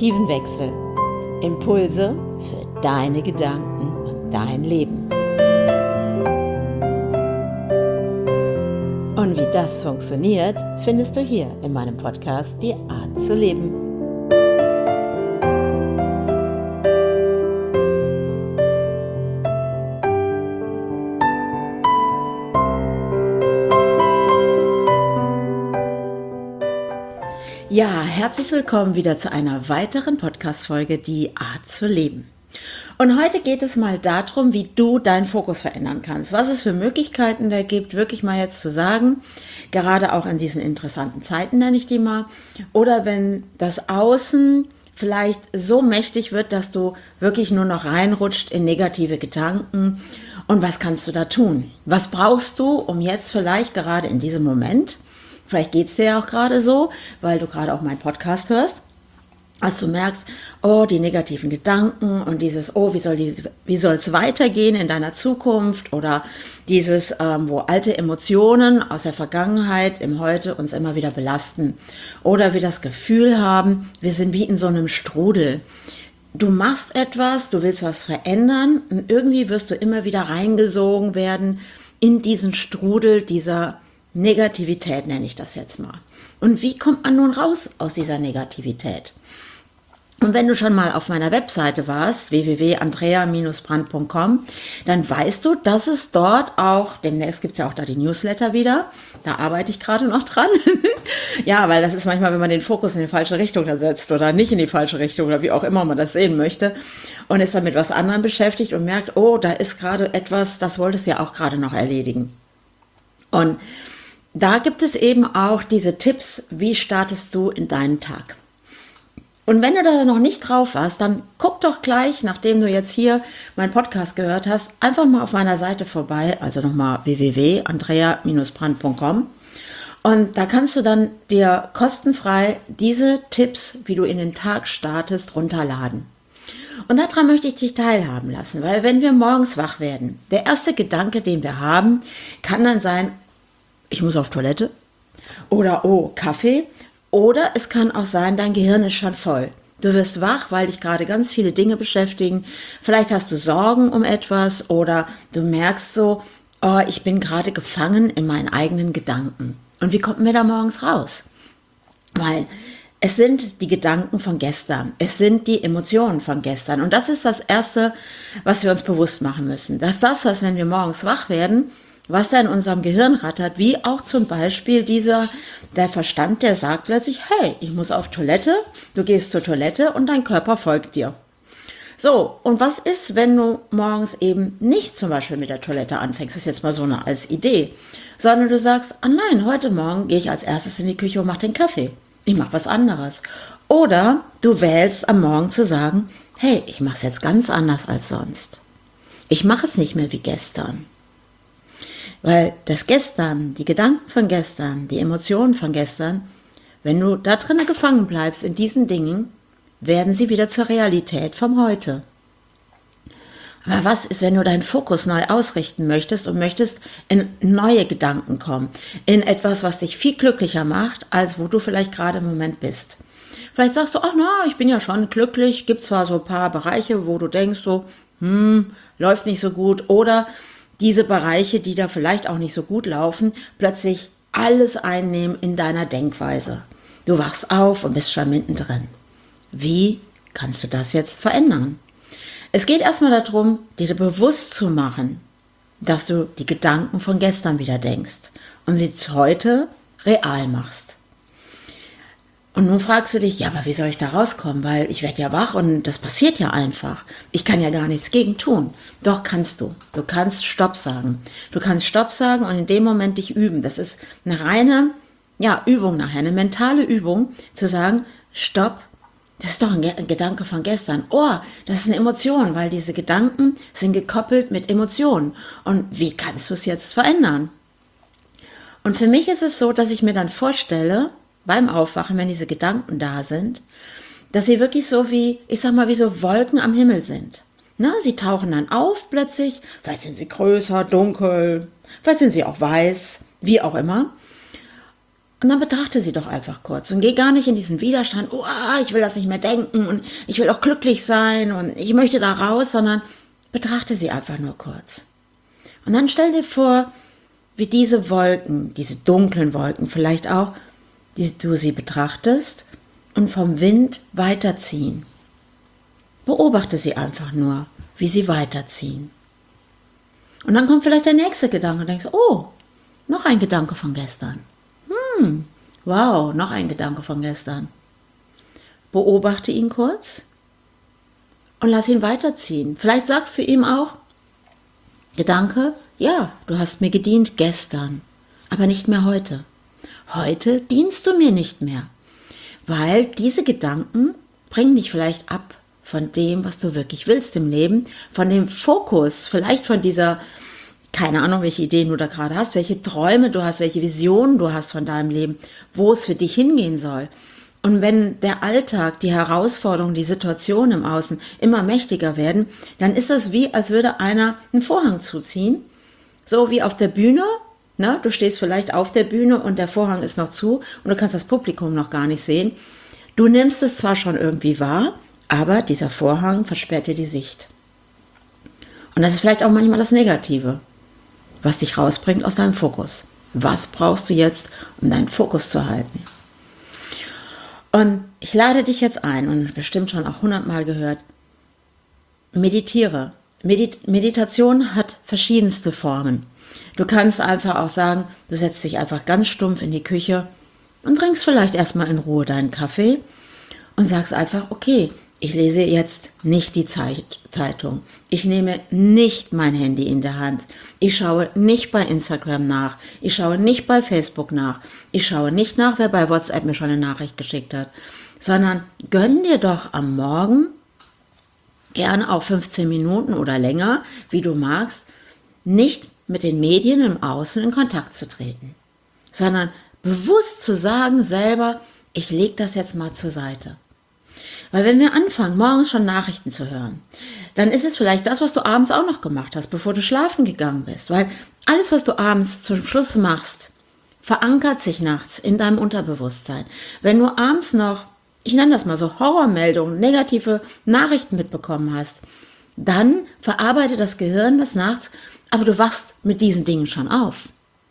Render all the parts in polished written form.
Perspektivenwechsel. Impulse für deine Gedanken und dein Leben. Und wie das funktioniert, findest du hier in meinem Podcast Die Art zu leben. Ja, herzlich willkommen wieder zu einer weiteren Podcast-Folge Die Art zu leben. Und heute geht es mal darum, wie du deinen Fokus verändern kannst, was es für Möglichkeiten da gibt, wirklich mal jetzt zu sagen, gerade auch in diesen interessanten Zeiten nenne ich die mal, oder wenn das Außen vielleicht so mächtig wird, dass du wirklich nur noch reinrutscht in negative Gedanken. Und was kannst du da tun? Was brauchst du, um jetzt vielleicht gerade in diesem Moment, vielleicht geht es dir ja auch gerade so, weil du gerade auch meinen Podcast hörst, dass du merkst, oh, die negativen Gedanken und dieses, oh, wie soll es weitergehen in deiner Zukunft oder dieses, wo alte Emotionen aus der Vergangenheit im Heute uns immer wieder belasten oder wir das Gefühl haben, wir sind wie in so einem Strudel. Du machst etwas, du willst was verändern und irgendwie wirst du immer wieder reingesogen werden in diesen Strudel dieser Negativität, nenne ich das jetzt mal. Und wie kommt man nun raus aus dieser Negativität? Und wenn du schon mal auf meiner Webseite warst, www.andrea-brand.com, dann weißt du, dass es dort auch, demnächst gibt es ja auch da die Newsletter wieder, da arbeite ich gerade noch dran. Ja, weil das ist manchmal, wenn man den Fokus in die falsche Richtung setzt oder nicht in die falsche Richtung oder wie auch immer man das sehen möchte und ist dann mit was anderem beschäftigt und merkt, oh, da ist gerade etwas, das wolltest du ja auch gerade noch erledigen. Und da gibt es eben auch diese Tipps, wie startest du in deinen Tag. Und wenn du da noch nicht drauf warst, dann guck doch gleich, nachdem du jetzt hier meinen Podcast gehört hast, einfach mal auf meiner Seite vorbei, also nochmal www.andrea-brand.com. Und da kannst du dann dir kostenfrei diese Tipps, wie du in den Tag startest, runterladen. Und daran möchte ich dich teilhaben lassen, weil wenn wir morgens wach werden, der erste Gedanke, den wir haben, kann dann sein, ich muss auf Toilette oder oh, Kaffee oder es kann auch sein, dein Gehirn ist schon voll. Du wirst wach, weil dich gerade ganz viele Dinge beschäftigen. Vielleicht hast du Sorgen um etwas oder du merkst so, oh, ich bin gerade gefangen in meinen eigenen Gedanken. Und wie kommt mir da morgens raus? Weil es sind die Gedanken von gestern, es sind die Emotionen von gestern. Und das ist das Erste, was wir uns bewusst machen müssen. Dass das, was wenn wir morgens wach werden, was da in unserem Gehirn rattert, wie auch zum Beispiel der Verstand, der sagt plötzlich, hey, ich muss auf Toilette, du gehst zur Toilette und dein Körper folgt dir. So, und was ist, wenn du morgens eben nicht zum Beispiel mit der Toilette anfängst, das ist jetzt mal so eine als Idee, sondern du sagst, ah nein, heute Morgen gehe ich als erstes in die Küche und mache den Kaffee. Ich mache was anderes. Oder du wählst am Morgen zu sagen, hey, ich mache es jetzt ganz anders als sonst. Ich mache es nicht mehr wie gestern. Weil das Gestern, die Gedanken von gestern, die Emotionen von gestern, wenn du da drinnen gefangen bleibst in diesen Dingen, werden sie wieder zur Realität vom Heute. Aber was ist, wenn du deinen Fokus neu ausrichten möchtest und möchtest in neue Gedanken kommen, in etwas, was dich viel glücklicher macht, als wo du vielleicht gerade im Moment bist? Vielleicht sagst du, ach na, ich bin ja schon glücklich, gibt zwar so ein paar Bereiche, wo du denkst so, läuft nicht so gut, oder diese Bereiche, die da vielleicht auch nicht so gut laufen, plötzlich alles einnehmen in deiner Denkweise. Du wachst auf und bist schon mittendrin. Wie kannst du das jetzt verändern? Es geht erstmal darum, dir bewusst zu machen, dass du die Gedanken von gestern wieder denkst und sie heute real machst. Und nun fragst du dich, ja, aber wie soll ich da rauskommen? Weil ich werde ja wach und das passiert ja einfach. Ich kann ja gar nichts gegen tun. Doch kannst du. Du kannst Stopp sagen. Du kannst Stopp sagen und in dem Moment dich üben. Das ist eine reine, Übung nachher, eine mentale Übung, zu sagen, Stopp, das ist doch ein Gedanke von gestern. Oh, das ist eine Emotion, weil diese Gedanken sind gekoppelt mit Emotionen. Und wie kannst du es jetzt verändern? Und für mich ist es so, dass ich mir dann vorstelle, beim Aufwachen, wenn diese Gedanken da sind, dass sie wirklich so wie, ich sag mal, wie so Wolken am Himmel sind. Sie tauchen dann auf plötzlich, vielleicht sind sie größer, dunkel, vielleicht sind sie auch weiß, wie auch immer. Und dann betrachte sie doch einfach kurz und geh gar nicht in diesen Widerstand, oh, ich will das nicht mehr denken und ich will auch glücklich sein und ich möchte da raus, sondern betrachte sie einfach nur kurz. Und dann stell dir vor, wie diese Wolken, diese dunklen Wolken vielleicht auch, die du sie betrachtest und vom Wind weiterziehen. Beobachte sie einfach nur, wie sie weiterziehen. Und dann kommt vielleicht der nächste Gedanke und denkst, oh, noch ein Gedanke von gestern. Wow, noch ein Gedanke von gestern. Beobachte ihn kurz und lass ihn weiterziehen. Vielleicht sagst du ihm auch, Gedanke, ja, du hast mir gedient gestern, aber nicht mehr heute. Heute dienst du mir nicht mehr, weil diese Gedanken bringen dich vielleicht ab von dem, was du wirklich willst im Leben, von dem Fokus, vielleicht von dieser, keine Ahnung, welche Ideen du da gerade hast, welche Träume du hast, welche Visionen du hast von deinem Leben, wo es für dich hingehen soll. Und wenn der Alltag, die Herausforderungen, die Situationen im Außen immer mächtiger werden, dann ist das wie, als würde einer einen Vorhang zuziehen, so wie auf der Bühne. Ne? Du stehst vielleicht auf der Bühne und der Vorhang ist noch zu und du kannst das Publikum noch gar nicht sehen. Du nimmst es zwar schon irgendwie wahr, aber dieser Vorhang versperrt dir die Sicht. Und das ist vielleicht auch manchmal das Negative, was dich rausbringt aus deinem Fokus. Was brauchst du jetzt, um deinen Fokus zu halten? Und ich lade dich jetzt ein und bestimmt schon auch 100-mal gehört, meditiere. Meditation hat verschiedenste Formen. Du kannst einfach auch sagen, du setzt dich einfach ganz stumpf in die Küche und trinkst vielleicht erstmal in Ruhe deinen Kaffee und sagst einfach, okay, ich lese jetzt nicht die Zeitung. Ich nehme nicht mein Handy in der Hand. Ich schaue nicht bei Instagram nach. Ich schaue nicht bei Facebook nach. Ich schaue nicht nach, wer bei WhatsApp mir schon eine Nachricht geschickt hat. Sondern gönn dir doch am Morgen, gerne auch 15 Minuten oder länger, wie du magst, nicht mit den Medien im Außen in Kontakt zu treten. Sondern bewusst zu sagen selber, ich lege das jetzt mal zur Seite. Weil wenn wir anfangen, morgens schon Nachrichten zu hören, dann ist es vielleicht das, was du abends auch noch gemacht hast, bevor du schlafen gegangen bist. Weil alles, was du abends zum Schluss machst, verankert sich nachts in deinem Unterbewusstsein. Wenn du abends noch, ich nenne das mal so, Horrormeldungen, negative Nachrichten mitbekommen hast, dann verarbeitet das Gehirn das nachts, aber du wachst mit diesen Dingen schon auf.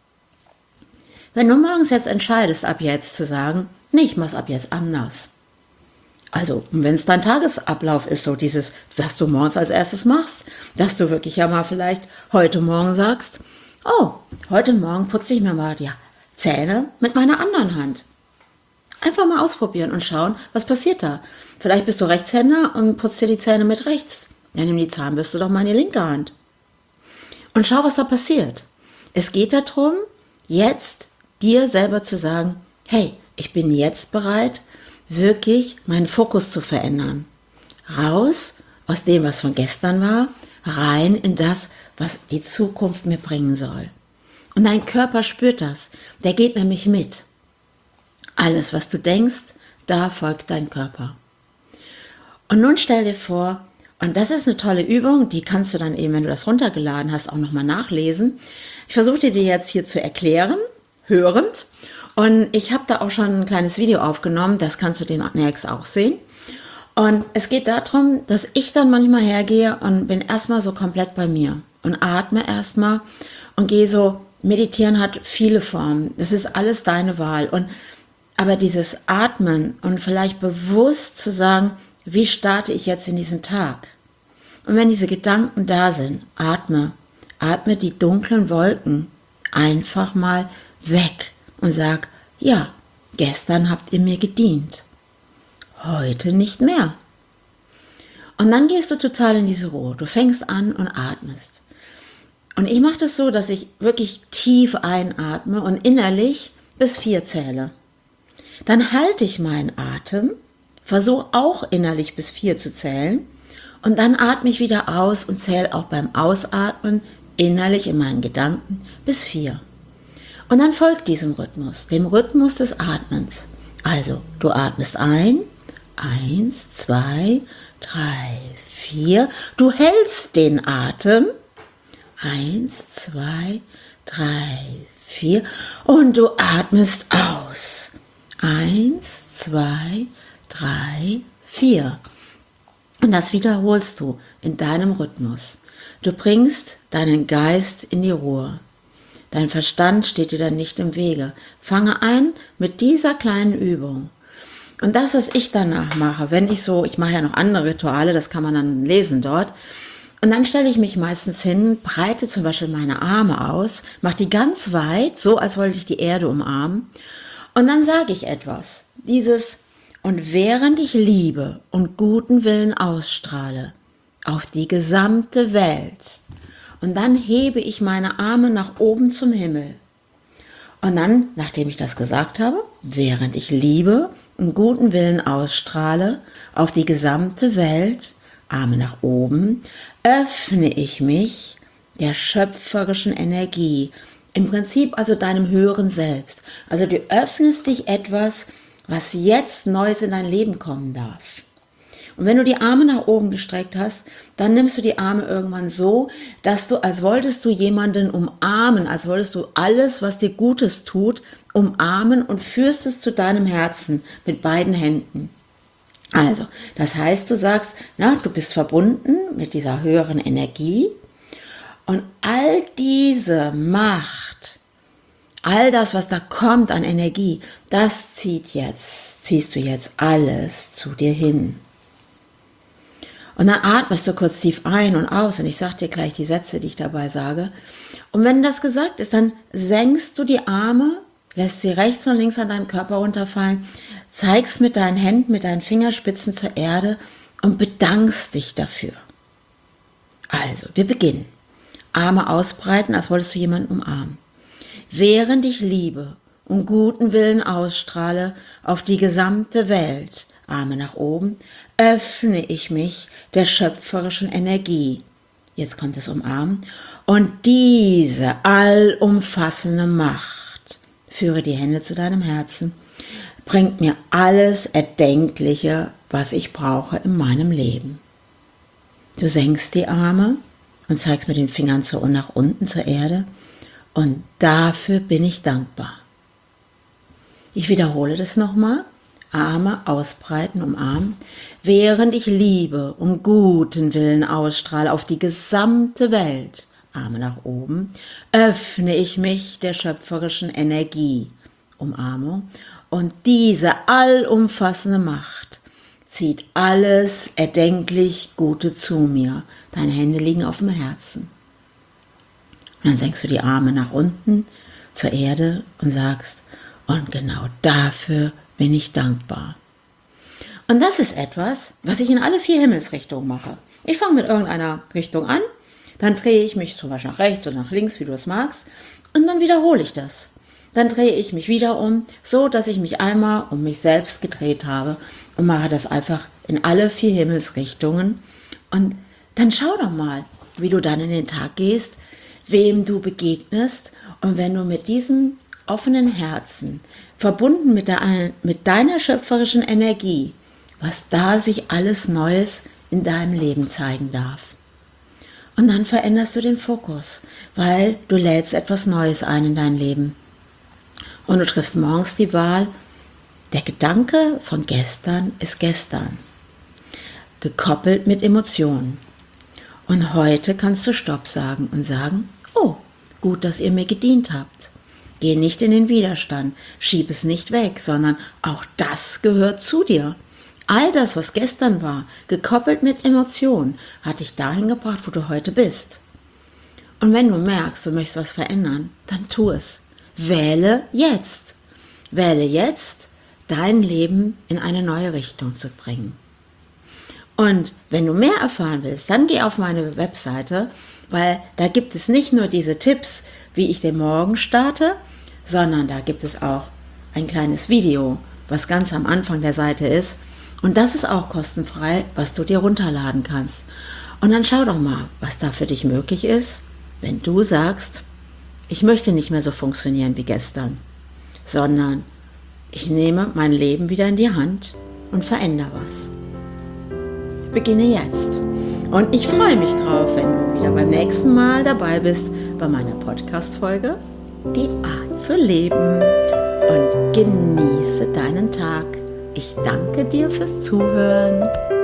Wenn du morgens jetzt entscheidest, ab jetzt zu sagen, nee, ich mach's ab jetzt anders. Also, wenn es dein Tagesablauf ist, so dieses, was du morgens als erstes machst, dass du wirklich ja mal vielleicht heute Morgen sagst, oh, heute Morgen putze ich mir mal die Zähne mit meiner anderen Hand. Einfach mal ausprobieren und schauen, was passiert da. Vielleicht bist du Rechtshänder und putzt dir die Zähne mit rechts. Dann nimm die Zahnbürste doch mal in die linke Hand. Und schau, was da passiert. Es geht darum, jetzt dir selber zu sagen, hey, ich bin jetzt bereit, wirklich meinen Fokus zu verändern. Raus aus dem, was von gestern war, rein in das, was die Zukunft mir bringen soll. Und dein Körper spürt das. Der geht nämlich mit. Alles, was du denkst, da folgt dein Körper. Und nun stell dir vor, und das ist eine tolle Übung, die kannst du dann eben, wenn du das runtergeladen hast, auch nochmal nachlesen. Ich versuche dir jetzt hier zu erklären, hörend. Und ich habe da auch schon ein kleines Video aufgenommen, das kannst du demnächst auch sehen. Und es geht darum, dass ich dann manchmal hergehe und bin erstmal so komplett bei mir und atme erstmal und gehe so, meditieren hat viele Formen, das ist alles deine Wahl. Aber dieses Atmen und vielleicht bewusst zu sagen, wie starte ich jetzt in diesen Tag? Und wenn diese Gedanken da sind, atme die dunklen Wolken einfach mal weg. Und sag, ja, gestern habt ihr mir gedient, heute nicht mehr. Und dann gehst du total in diese Ruhe. Du fängst an und atmest. Und ich mache das so, dass ich wirklich tief einatme und innerlich bis 4 zähle. Dann halte ich meinen Atem, versuche auch innerlich bis 4 zu zählen und dann atme ich wieder aus und zähle auch beim Ausatmen innerlich in meinen Gedanken bis 4. Und dann folgt diesem Rhythmus, dem Rhythmus des Atmens. Also, du atmest ein, 1, 2, 3, 4. Du hältst den Atem, 1, 2, 3, 4 und du atmest aus. 1, 2, 3, 4. Und das wiederholst du in deinem Rhythmus. Du bringst deinen Geist in die Ruhe. Dein Verstand steht dir dann nicht im Wege. Fange an mit dieser kleinen Übung. Und das, was ich danach mache, ich mache ja noch andere Rituale, das kann man dann lesen dort. Und dann stelle ich mich meistens hin, breite zum Beispiel meine Arme aus, mache die ganz weit, so als wollte ich die Erde umarmen. Und dann sage ich etwas. Und während ich Liebe und guten Willen ausstrahle auf die gesamte Welt, und dann hebe ich meine Arme nach oben zum Himmel. Und dann, nachdem ich das gesagt habe, während ich Liebe und guten Willen ausstrahle auf die gesamte Welt, Arme nach oben, öffne ich mich der schöpferischen Energie. Im Prinzip also deinem höheren Selbst. Also du öffnest dich etwas, was jetzt Neues in dein Leben kommen darf. Und wenn du die Arme nach oben gestreckt hast, dann nimmst du die Arme irgendwann so, dass du, als wolltest du jemanden umarmen, als wolltest du alles, was dir Gutes tut, umarmen und führst es zu deinem Herzen mit beiden Händen. Also, das heißt, du sagst, du bist verbunden mit dieser höheren Energie und all diese Macht, all das, was da kommt an Energie, das ziehst du jetzt alles zu dir hin. Und dann atmest du kurz tief ein und aus und ich sage dir gleich die Sätze, die ich dabei sage. Und wenn das gesagt ist, dann senkst du die Arme, lässt sie rechts und links an deinem Körper runterfallen, zeigst mit deinen Händen, mit deinen Fingerspitzen zur Erde und bedankst dich dafür. Also, wir beginnen. Arme ausbreiten, als wolltest du jemanden umarmen. Während ich Liebe und guten Willen ausstrahle auf die gesamte Welt, Arme nach oben, öffne ich mich der schöpferischen Energie. Jetzt kommt das Umarmen. Und diese allumfassende Macht, führe die Hände zu deinem Herzen, bringt mir alles Erdenkliche, was ich brauche in meinem Leben. Du senkst die Arme und zeigst mit den Fingern nach unten zur Erde. Und dafür bin ich dankbar. Ich wiederhole das nochmal. Arme ausbreiten, umarmen, während ich Liebe und guten Willen ausstrahle auf die gesamte Welt, Arme nach oben, öffne ich mich der schöpferischen Energie, Umarmung, und diese allumfassende Macht zieht alles erdenklich Gute zu mir. Deine Hände liegen auf dem Herzen. Und dann senkst du die Arme nach unten zur Erde und sagst, und genau dafür bin ich dankbar. Und das ist etwas, was ich in alle 4 Himmelsrichtungen mache. Ich fange mit irgendeiner Richtung an, dann drehe ich mich zum Beispiel nach rechts oder nach links, wie du es magst, und dann wiederhole ich das. Dann drehe ich mich wieder um, so dass ich mich einmal um mich selbst gedreht habe und mache das einfach in alle 4 Himmelsrichtungen. Und dann schau doch mal, wie du dann in den Tag gehst, wem du begegnest, und wenn du mit diesem offenen Herzen, verbunden mit deiner schöpferischen Energie, was da sich alles Neues in deinem Leben zeigen darf. Und dann veränderst du den Fokus, weil du lädst etwas Neues ein in dein Leben. Und du triffst morgens die Wahl, der Gedanke von gestern ist gestern, gekoppelt mit Emotionen. Und heute kannst du Stopp sagen und sagen, oh, gut, dass ihr mir gedient habt. Geh nicht in den Widerstand, schieb es nicht weg, sondern auch das gehört zu dir. All das, was gestern war, gekoppelt mit Emotionen, hat dich dahin gebracht, wo du heute bist. Und wenn du merkst, du möchtest was verändern, dann tu es. Wähle jetzt. Wähle jetzt, dein Leben in eine neue Richtung zu bringen. Und wenn du mehr erfahren willst, dann geh auf meine Webseite, weil da gibt es nicht nur diese Tipps, wie ich den Morgen starte, sondern da gibt es auch ein kleines Video, was ganz am Anfang der Seite ist. Und das ist auch kostenfrei, was du dir runterladen kannst. Und dann schau doch mal, was da für dich möglich ist, wenn du sagst, ich möchte nicht mehr so funktionieren wie gestern, sondern ich nehme mein Leben wieder in die Hand und verändere was. Beginne jetzt. Und ich freue mich drauf, wenn du wieder beim nächsten Mal dabei bist bei meiner Podcast-Folge Die Art zu leben und genieße deinen Tag. Ich danke dir fürs Zuhören.